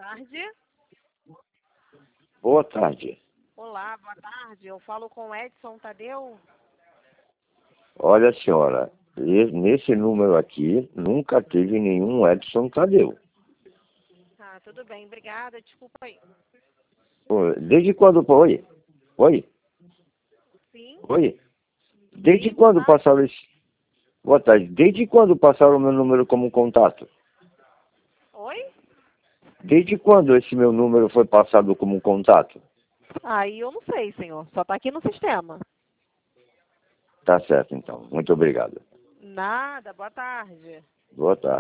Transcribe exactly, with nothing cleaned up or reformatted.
tarde. Boa tarde. Olá, boa tarde. Eu falo com Edson Tadeu. Olha, senhora, e- nesse número aqui nunca teve nenhum Edson Tadeu. Ah, tudo bem, obrigada. Desculpa aí. Pô, desde quando... Oi? Oi? Sim? Oi? Desde Sim, quando boa tarde. passaram esse... Boa tarde. Desde quando passaram o meu número como contato? Oi? Desde quando esse meu número foi passado como contato? Aí eu não sei, senhor. Só tá aqui no sistema. Tá certo, então. Muito obrigado. Nada, boa tarde. Boa tarde.